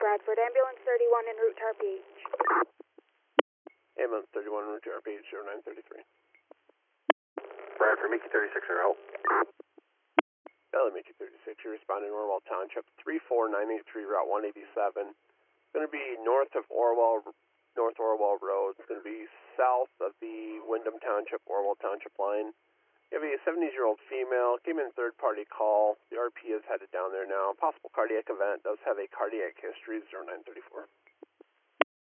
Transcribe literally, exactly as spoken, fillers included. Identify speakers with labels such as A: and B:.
A: Bradford, ambulance thirty-one en route to R P H.
B: Ambulance thirty-one en route to R P H zero nine thirty-three.
C: Bradford, Mickey thirty-six are out.
B: Valley Mickey thirty-six, you're responding Orwell Township, three four nine eight three, Route one eighty-seven. It's going to be north of Orwell, North Orwell Road. It's going to be south of the Wyndham Township, Orwell Township line. You have a seventy-year-old female, came in third-party call. The R P is headed down there now. Possible cardiac event, does have a cardiac history, zero nine thirty-four.